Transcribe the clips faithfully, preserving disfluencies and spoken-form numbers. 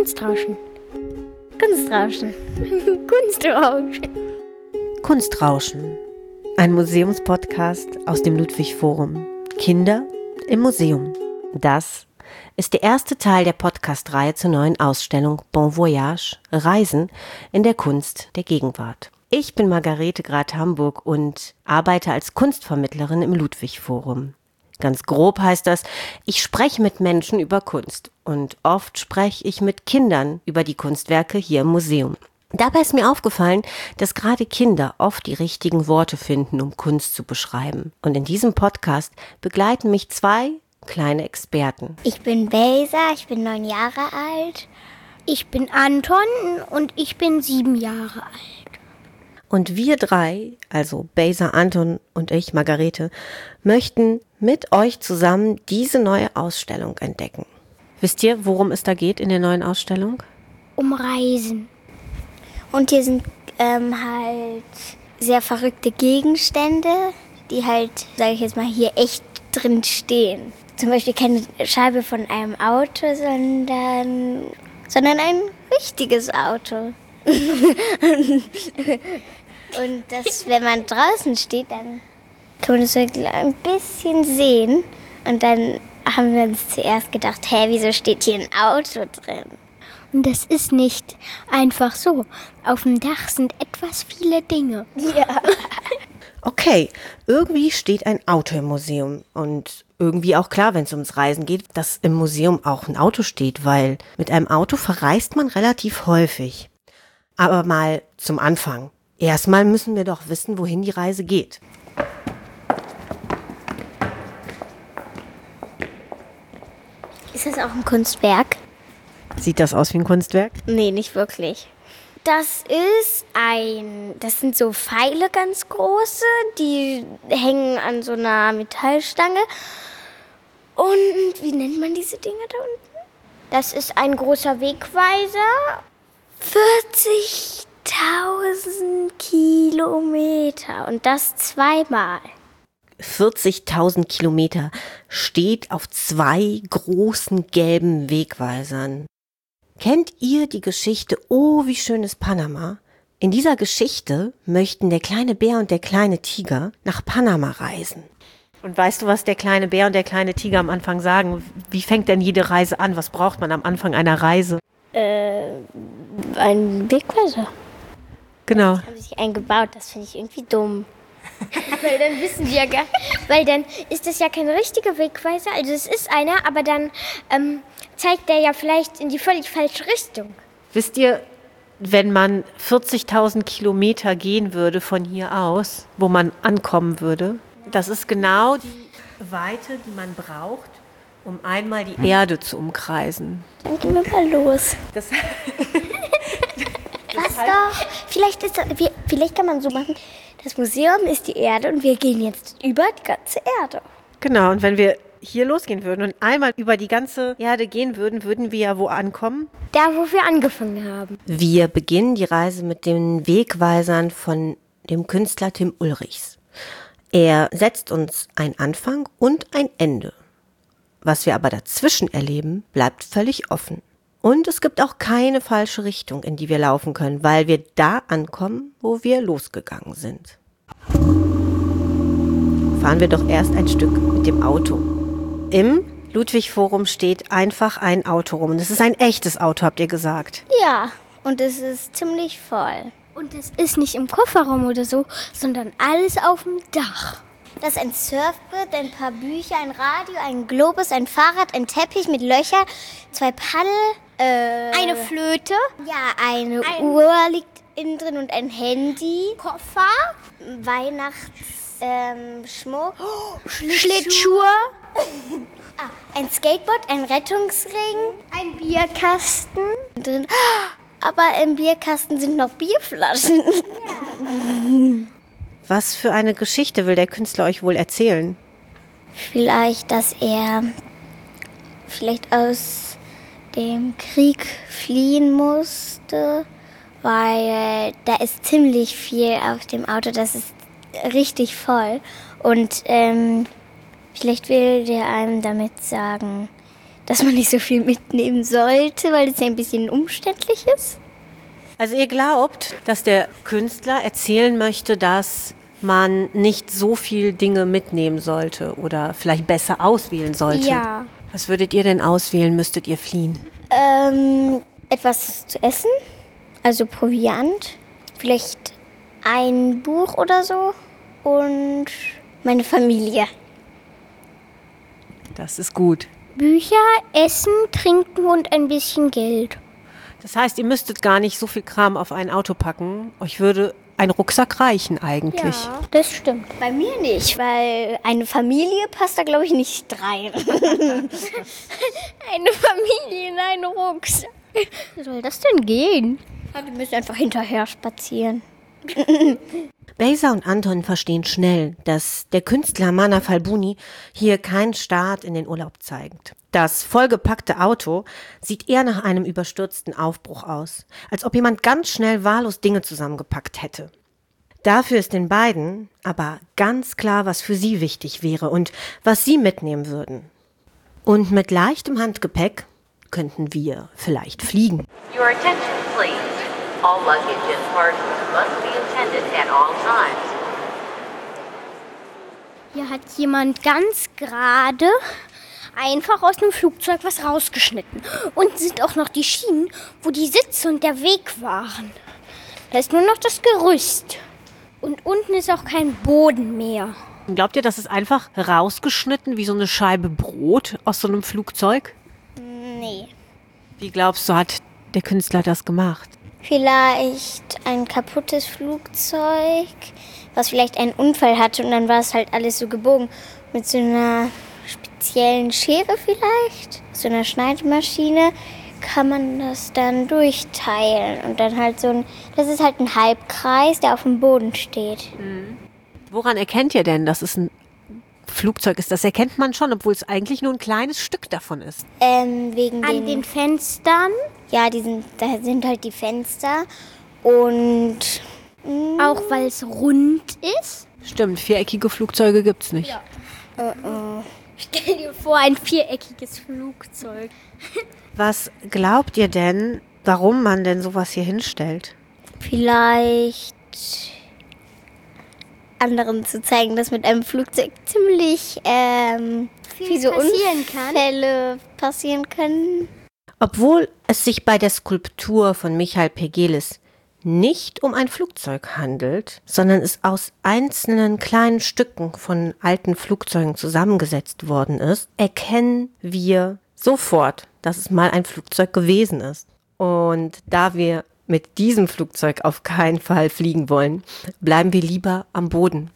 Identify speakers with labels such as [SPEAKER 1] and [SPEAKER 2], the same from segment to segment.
[SPEAKER 1] Kunstrauschen. Kunstrauschen. Kunstrauschen.
[SPEAKER 2] Kunstrauschen. Ein Museumspodcast aus dem Ludwig-Forum. Kinder im Museum. Das ist der erste Teil der Podcast-Reihe zur neuen Ausstellung Bon Voyage – Reisen in der Kunst der Gegenwart. Ich bin Margarete Grad-Hamburg und arbeite als Kunstvermittlerin im Ludwig-Forum. Ganz grob heißt das, ich spreche mit Menschen über Kunst und oft spreche ich mit Kindern über die Kunstwerke hier im Museum. Dabei ist mir aufgefallen, dass gerade Kinder oft die richtigen Worte finden, um Kunst zu beschreiben. Und in diesem Podcast begleiten mich zwei kleine Experten.
[SPEAKER 1] Ich bin Beysa, ich bin neun Jahre alt. Ich bin Anton und ich bin sieben Jahre alt.
[SPEAKER 2] Und wir drei, also Beysa, Anton und ich, Margarete, möchten mit euch zusammen diese neue Ausstellung entdecken. Wisst ihr, worum es da geht in der neuen Ausstellung?
[SPEAKER 1] Um Reisen. Und hier sind ähm, halt sehr verrückte Gegenstände, die halt, sage ich jetzt mal, hier echt drin stehen. Zum Beispiel keine Scheibe von einem Auto, sondern, sondern ein richtiges Auto. Und das, wenn man draußen steht, dann kann man das so ein bisschen sehen. Und dann haben wir uns zuerst gedacht, hä, wieso steht hier ein Auto drin? Und das ist nicht einfach so. Auf dem Dach sind etwas viele Dinge. Ja.
[SPEAKER 2] Okay, irgendwie steht ein Auto im Museum und irgendwie auch klar, wenn es ums Reisen geht, dass im Museum auch ein Auto steht, weil mit einem Auto verreist man relativ häufig. Aber mal zum Anfang. Erstmal müssen wir doch wissen, wohin die Reise geht.
[SPEAKER 1] Ist das auch ein Kunstwerk?
[SPEAKER 2] Sieht das aus wie ein Kunstwerk?
[SPEAKER 1] Nee, nicht wirklich. Das ist ein, das sind so Pfeile ganz große, die hängen an so einer Metallstange. Und wie nennt man diese Dinge da unten? Das ist ein großer Wegweiser. vierzigtausend Kilometer und das zweimal.
[SPEAKER 2] vierzigtausend Kilometer steht auf zwei großen gelben Wegweisern. Kennt ihr die Geschichte Oh, wie schön ist Panama? In dieser Geschichte möchten der kleine Bär und der kleine Tiger nach Panama reisen. Und weißt du, was der kleine Bär und der kleine Tiger am Anfang sagen? Wie fängt denn jede Reise an? Was braucht man am Anfang einer Reise?
[SPEAKER 1] Äh, ein Wegweiser.
[SPEAKER 2] Genau.
[SPEAKER 1] Das haben sie sich eingebaut, das finde ich irgendwie dumm. Weil dann wissen die ja gar weil dann ist das ja kein richtiger Wegweiser, also es ist einer, aber dann ähm, zeigt der ja vielleicht in die völlig falsche Richtung.
[SPEAKER 2] Wisst ihr, wenn man vierzigtausend Kilometer gehen würde von hier aus, wo man ankommen würde, das ist genau die Weite, die man braucht, um einmal die Erde zu umkreisen.
[SPEAKER 1] Dann gehen wir mal los.
[SPEAKER 2] Das
[SPEAKER 1] Was doch? Vielleicht, ist das, vielleicht kann man so machen, das Museum ist die Erde und wir gehen jetzt über die ganze Erde.
[SPEAKER 2] Genau, und wenn wir hier losgehen würden und einmal über die ganze Erde gehen würden, würden wir ja wo ankommen?
[SPEAKER 1] Da, wo wir angefangen haben.
[SPEAKER 2] Wir beginnen die Reise mit den Wegweisern von dem Künstler Tim Ulrichs. Er setzt uns einen Anfang und ein Ende. Was wir aber dazwischen erleben, bleibt völlig offen. Und es gibt auch keine falsche Richtung, in die wir laufen können, weil wir da ankommen, wo wir losgegangen sind. Fahren wir doch erst ein Stück mit dem Auto. Im Ludwig-Forum steht einfach ein Auto rum. Und es ist ein echtes Auto, habt ihr gesagt.
[SPEAKER 1] Ja, und es ist ziemlich voll. Und es ist nicht im Kofferraum oder so, sondern alles auf dem Dach. Das ist ein Surfbrett, ein paar Bücher, ein Radio, ein Globus, ein Fahrrad, ein Teppich mit Löchern, zwei Paddel, äh, eine Flöte. Ja, eine ein Uhr liegt innen drin und ein Handy. Koffer. Weihnachtsschmuck. Ähm, oh, Schlittschuhe. Schlittschuhe. ah, ein Skateboard, ein Rettungsring, ein Bierkasten. Drin. Aber im Bierkasten sind noch Bierflaschen. Ja.
[SPEAKER 2] Was für eine Geschichte will der Künstler euch wohl erzählen?
[SPEAKER 1] Vielleicht, dass er vielleicht aus dem Krieg fliehen musste, weil da ist ziemlich viel auf dem Auto, das ist richtig voll. Und ähm, vielleicht will der einem damit sagen, dass man nicht so viel mitnehmen sollte, weil es ja ein bisschen umständlich ist.
[SPEAKER 2] Also ihr glaubt, dass der Künstler erzählen möchte, dass man nicht so viel Dinge mitnehmen sollte oder vielleicht besser auswählen sollte.
[SPEAKER 1] Ja.
[SPEAKER 2] Was würdet ihr denn auswählen, müsstet ihr fliehen?
[SPEAKER 1] Ähm, etwas zu essen, also Proviant, vielleicht ein Buch oder so und meine Familie.
[SPEAKER 2] Das ist gut.
[SPEAKER 1] Bücher, Essen, Trinken und ein bisschen Geld.
[SPEAKER 2] Das heißt, ihr müsstet gar nicht so viel Kram auf ein Auto packen. Euch würde ein Rucksack reichen eigentlich.
[SPEAKER 1] Ja, das stimmt. Bei mir nicht, weil eine Familie passt da, glaube ich, nicht rein. Eine Familie in einen Rucksack. Wie soll das denn gehen? Wir müssen einfach hinterher spazieren.
[SPEAKER 2] Beyza und Anton verstehen schnell, dass der Künstler Mana Falbuni hier keinen Start in den Urlaub zeigt. Das vollgepackte Auto sieht eher nach einem überstürzten Aufbruch aus, als ob jemand ganz schnell wahllos Dinge zusammengepackt hätte. Dafür ist den beiden aber ganz klar, was für sie wichtig wäre und was sie mitnehmen würden. Und mit leichtem Handgepäck könnten wir vielleicht fliegen.
[SPEAKER 3] Your attention, please. All luggage and parcels must be attended at all times.
[SPEAKER 1] Hier hat jemand ganz gerade einfach aus dem Flugzeug was rausgeschnitten. Und sind auch noch die Schienen, wo die Sitze und der Weg waren. Da ist nur noch das Gerüst. Und unten ist auch kein Boden mehr.
[SPEAKER 2] Glaubt ihr, das ist einfach rausgeschnitten wie so eine Scheibe Brot aus so einem Flugzeug?
[SPEAKER 1] Nee.
[SPEAKER 2] Wie glaubst du, hat der Künstler das gemacht?
[SPEAKER 1] Vielleicht ein kaputtes Flugzeug, was vielleicht einen Unfall hatte und dann war es halt alles so gebogen. Mit so einer speziellen Schere vielleicht, so einer Schneidemaschine, kann man das dann durchteilen. Und dann halt so ein, das ist halt ein Halbkreis, der auf dem Boden steht.
[SPEAKER 2] Mhm. Woran erkennt ihr denn, dass es ein Flugzeug ist? Das erkennt man schon, obwohl es eigentlich nur ein kleines Stück davon ist.
[SPEAKER 1] Ähm, wegen
[SPEAKER 4] An
[SPEAKER 1] den,
[SPEAKER 4] den Fenstern,
[SPEAKER 1] ja, die sind, da sind halt die Fenster und mh,
[SPEAKER 4] auch weil es rund ist.
[SPEAKER 2] Stimmt, viereckige Flugzeuge gibt's nicht.
[SPEAKER 4] Ja. Stell dir vor, ein viereckiges Flugzeug.
[SPEAKER 2] Was glaubt ihr denn, warum man denn sowas hier hinstellt?
[SPEAKER 1] vielleicht anderen zu zeigen, dass mit einem Flugzeug ziemlich ähm,
[SPEAKER 4] Viel
[SPEAKER 1] viele
[SPEAKER 4] passieren kann.
[SPEAKER 1] Unfälle passieren können.
[SPEAKER 2] Obwohl es sich bei der Skulptur von Michael Pegelis nicht um ein Flugzeug handelt, sondern es aus einzelnen kleinen Stücken von alten Flugzeugen zusammengesetzt worden ist, erkennen wir sofort, dass es mal ein Flugzeug gewesen ist. Und da wir mit diesem Flugzeug auf keinen Fall fliegen wollen, bleiben wir lieber am Boden.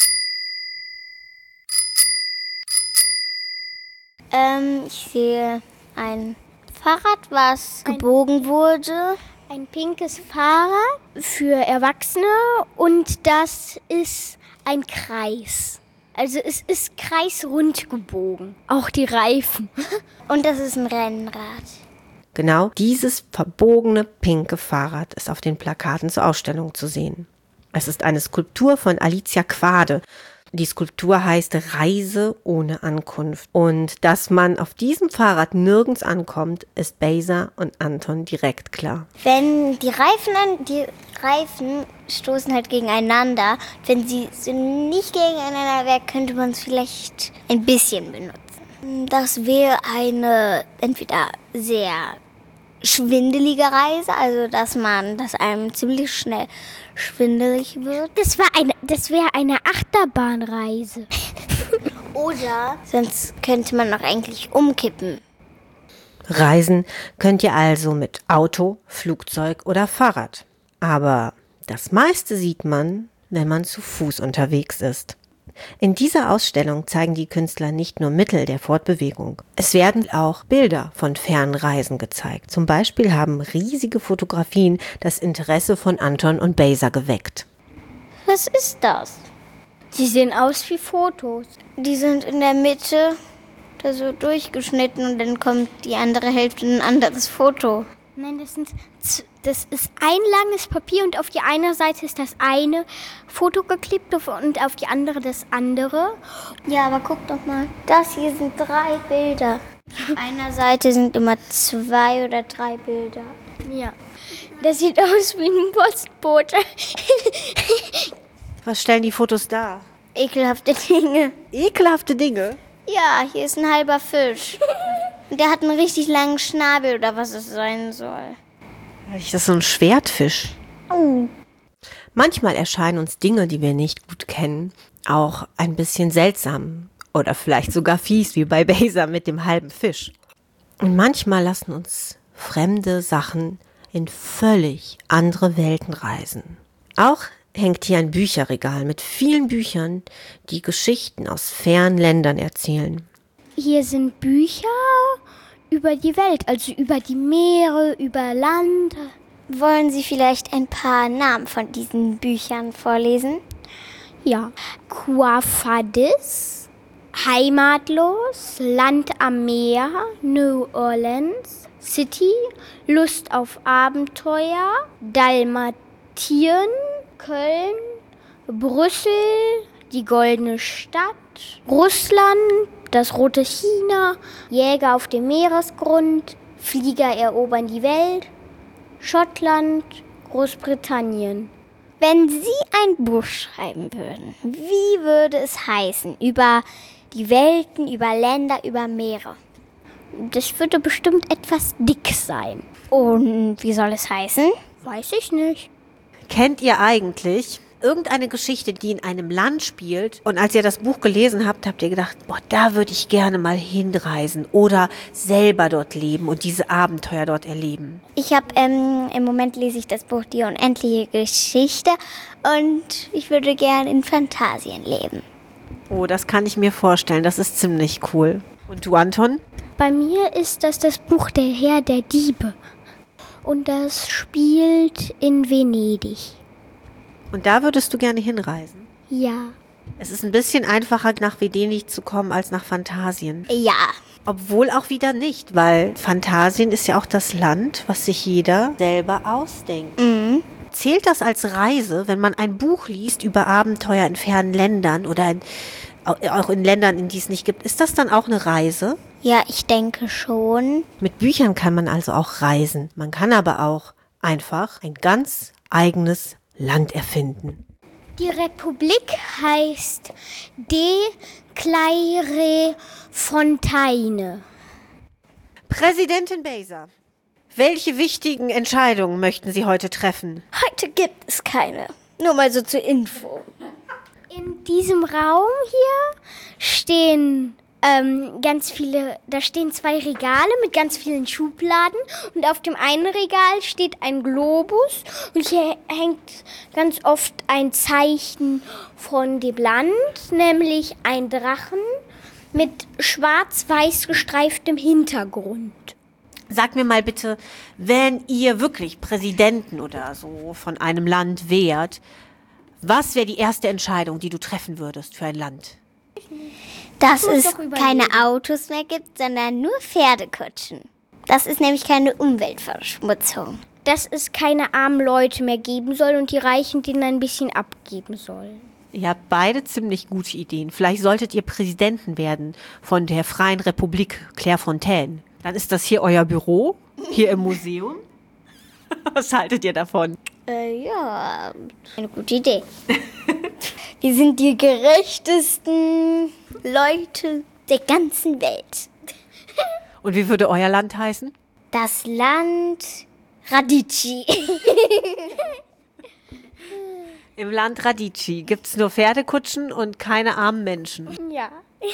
[SPEAKER 1] Ähm, ich sehe ein Fahrrad, was gebogen wurde.
[SPEAKER 4] Ein pinkes Fahrrad für Erwachsene und das ist ein Kreis. Also es ist kreisrund gebogen. Auch die Reifen.
[SPEAKER 1] Und das ist ein Rennrad.
[SPEAKER 2] Genau dieses verbogene pinke Fahrrad ist auf den Plakaten zur Ausstellung zu sehen. Es ist eine Skulptur von Alicia Quade. Die Skulptur heißt Reise ohne Ankunft. Und dass man auf diesem Fahrrad nirgends ankommt, ist Beyza und Anton direkt klar.
[SPEAKER 1] Wenn die Reifen, an, die Reifen stoßen halt gegeneinander. Wenn sie so nicht gegeneinander wären, könnte man es vielleicht ein bisschen benutzen. Das wäre eine entweder sehr schwindelige Reise, also dass man, dass einem ziemlich schnell schwindelig wird.
[SPEAKER 4] Das war eine, das wäre eine Achterbahnreise.
[SPEAKER 1] Oder sonst könnte man auch eigentlich umkippen.
[SPEAKER 2] Reisen könnt ihr also mit Auto, Flugzeug oder Fahrrad. Aber das meiste sieht man, wenn man zu Fuß unterwegs ist. In dieser Ausstellung zeigen die Künstler nicht nur Mittel der Fortbewegung. Es werden auch Bilder von fernen Reisen gezeigt. Zum Beispiel haben riesige Fotografien das Interesse von Anton und Beyza geweckt.
[SPEAKER 1] Was ist das?
[SPEAKER 4] Sie sehen aus wie Fotos.
[SPEAKER 1] Die sind in der Mitte da so durchgeschnitten und dann kommt die andere Hälfte in ein anderes Foto.
[SPEAKER 4] Nein, das sind, z- das ist ein langes Papier und auf die eine Seite ist das eine Foto geklebt und auf die andere das andere.
[SPEAKER 1] Ja, aber guck doch mal, das hier sind drei Bilder. Auf einer Seite sind immer zwei oder drei Bilder.
[SPEAKER 4] Ja, das sieht aus wie ein Postbote.
[SPEAKER 2] Was stellen die Fotos dar?
[SPEAKER 1] Ekelhafte Dinge.
[SPEAKER 2] Ekelhafte Dinge?
[SPEAKER 1] Ja, hier ist ein halber Fisch. Und der hat einen richtig langen Schnabel oder was es sein soll.
[SPEAKER 2] Das ist so ein Schwertfisch.
[SPEAKER 1] Oh.
[SPEAKER 2] Manchmal erscheinen uns Dinge, die wir nicht gut kennen, auch ein bisschen seltsam oder vielleicht sogar fies, wie bei Beyza mit dem halben Fisch. Und manchmal lassen uns fremde Sachen in völlig andere Welten reisen. Auch hängt hier ein Bücherregal mit vielen Büchern, die Geschichten aus fernen Ländern erzählen.
[SPEAKER 4] Hier sind Bücher über die Welt, also über die Meere, über Land.
[SPEAKER 1] Wollen Sie vielleicht ein paar Namen von diesen Büchern vorlesen?
[SPEAKER 4] Ja. Quafadis, Heimatlos, Land am Meer, New Orleans, City, Lust auf Abenteuer, Dalmatien, Köln, Brüssel, die Goldene Stadt, Russland, das Rote China, Jäger auf dem Meeresgrund, Flieger erobern die Welt, Schottland, Großbritannien.
[SPEAKER 1] Wenn Sie ein Buch schreiben würden, wie würde es heißen? Über die Welten, über Länder, über Meere?
[SPEAKER 4] Das würde bestimmt etwas dick sein.
[SPEAKER 1] Und wie soll es heißen?
[SPEAKER 4] Weiß ich nicht.
[SPEAKER 2] Kennt ihr eigentlich irgendeine Geschichte, die in einem Land spielt und als ihr das Buch gelesen habt, habt ihr gedacht, boah, da würde ich gerne mal hinreisen oder selber dort leben und diese Abenteuer dort erleben?
[SPEAKER 1] Ich habe, ähm, im Moment lese ich das Buch Die unendliche Geschichte und ich würde gerne in Phantasien leben.
[SPEAKER 2] Oh, das kann ich mir vorstellen, das ist ziemlich cool. Und du, Anton?
[SPEAKER 4] Bei mir ist das das Buch Der Herr der Diebe und das spielt in Venedig.
[SPEAKER 2] Und da würdest du gerne hinreisen?
[SPEAKER 4] Ja.
[SPEAKER 2] Es ist ein bisschen einfacher, nach Venedig zu kommen, als nach Phantasien.
[SPEAKER 1] Ja.
[SPEAKER 2] Obwohl auch wieder nicht, weil Phantasien ist ja auch das Land, was sich jeder selber ausdenkt.
[SPEAKER 1] Mhm.
[SPEAKER 2] Zählt das als Reise, wenn man ein Buch liest über Abenteuer in fernen Ländern oder in, auch in Ländern, in die es nicht gibt? Ist das dann auch eine Reise?
[SPEAKER 1] Ja, ich denke schon.
[SPEAKER 2] Mit Büchern kann man also auch reisen. Man kann aber auch einfach ein ganz eigenes Land erfinden.
[SPEAKER 4] Die Republik heißt De Clairefontaine.
[SPEAKER 2] Präsidentin Beyza, welche wichtigen Entscheidungen möchten Sie heute treffen?
[SPEAKER 1] Heute gibt es keine. Nur mal so zur Info.
[SPEAKER 4] In diesem Raum hier stehen ähm, ganz viele, da stehen zwei Regale mit ganz vielen Schubladen und auf dem einen Regal steht ein Globus und hier hängt ganz oft ein Zeichen von dem Land, nämlich ein Drachen mit schwarz-weiß gestreiftem Hintergrund.
[SPEAKER 2] Sag mir mal bitte, wenn ihr wirklich Präsidenten oder so von einem Land wärt, was wäre die erste Entscheidung, die du treffen würdest für ein Land?
[SPEAKER 1] Dass es keine Autos mehr gibt, sondern nur Pferdekutschen. Das ist nämlich keine Umweltverschmutzung.
[SPEAKER 4] Dass es keine armen Leute mehr geben soll und die Reichen denen ein bisschen abgeben sollen.
[SPEAKER 2] Ihr habt beide ziemlich gute Ideen. Vielleicht solltet ihr Präsidenten werden von der Freien Republik Clairefontaine. Dann ist das hier euer Büro, hier im Museum. Was haltet ihr davon?
[SPEAKER 1] Äh, ja, eine gute Idee. Wir sind die gerechtesten Leute der ganzen Welt.
[SPEAKER 2] Und wie würde euer Land heißen?
[SPEAKER 1] Das Land Radici.
[SPEAKER 2] Im Land Radici gibt es nur Pferdekutschen und keine armen Menschen.
[SPEAKER 4] Ja.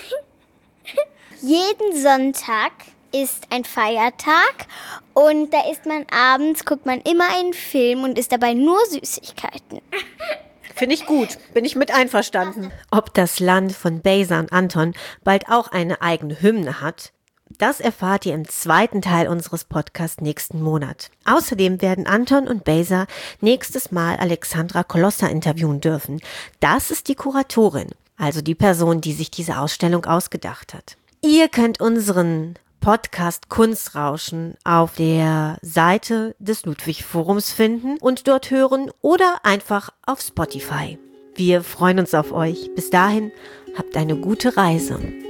[SPEAKER 1] Jeden Sonntag ist ein Feiertag und da isst man abends, guckt man immer einen Film und isst dabei nur Süßigkeiten.
[SPEAKER 2] Finde ich gut, bin ich mit einverstanden. Ob das Land von Beyza und Anton bald auch eine eigene Hymne hat, das erfahrt ihr im zweiten Teil unseres Podcasts nächsten Monat. Außerdem werden Anton und Beyza nächstes Mal Alexandra Kolossa interviewen dürfen. Das ist die Kuratorin, also die Person, die sich diese Ausstellung ausgedacht hat. Ihr könnt unseren Podcast Kunstrauschen auf der Seite des Ludwig Forums finden und dort hören oder einfach auf Spotify. Wir freuen uns auf euch. Bis dahin, habt eine gute Reise.